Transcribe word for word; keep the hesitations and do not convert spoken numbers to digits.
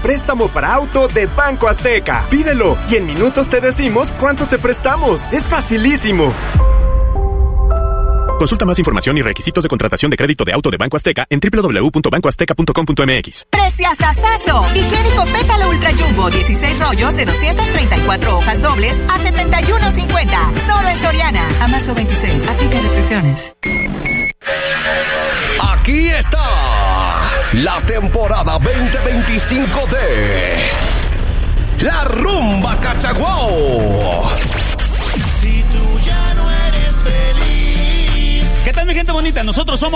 préstamo para auto de Banco Azteca. Pídelo y en minutos te decimos cuánto te prestamos. Es facilísimo. Consulta más información y requisitos de contratación de crédito de auto de Banco Azteca en doble u doble u doble u punto banco azteca punto com punto m x. ¡Preciasasazo! Higiénico Pétalo Ultra Jumbo, dieciséis rollos de doscientas treinta y cuatro hojas dobles a setenta y uno cincuenta. Solo en Soriana. A marzo veintiséis. Aplica restricciones. Aquí está la temporada veinte veinticinco de La Rumba Cachaguao. Si tú ya no eres feliz. ¿Qué tal, mi gente bonita? Nosotros somos